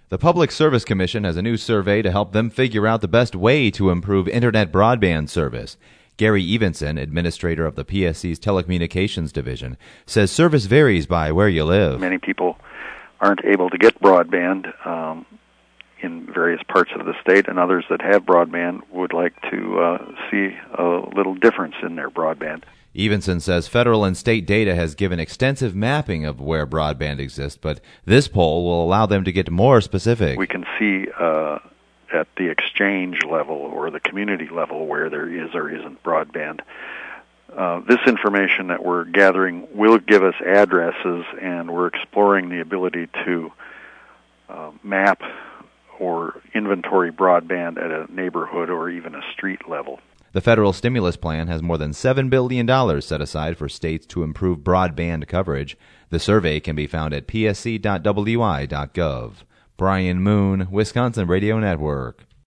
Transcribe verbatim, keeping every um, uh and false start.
The Public Service Commission has a new survey to help them figure out the best way to improve internet broadband service. Gary Evenson, administrator of the P S C's Telecommunications Division, says service varies by where you live. Many people aren't able to get broadband um, in various parts of the state, and others that have broadband would like to uh, see a little difference in their broadband. Evenson says federal and state data has given extensive mapping of where broadband exists, but this poll will allow them to get more specific. We can see uh, at the exchange level or the community level where there is or isn't broadband. Uh, this information that we're gathering will give us addresses, and we're exploring the ability to uh, map or inventory broadband at a neighborhood or even a street level. The federal stimulus plan has more than seven billion dollars set aside for states to improve broadband coverage. The survey can be found at p s c dot w i dot gov. Brian Moon, Wisconsin Radio Network.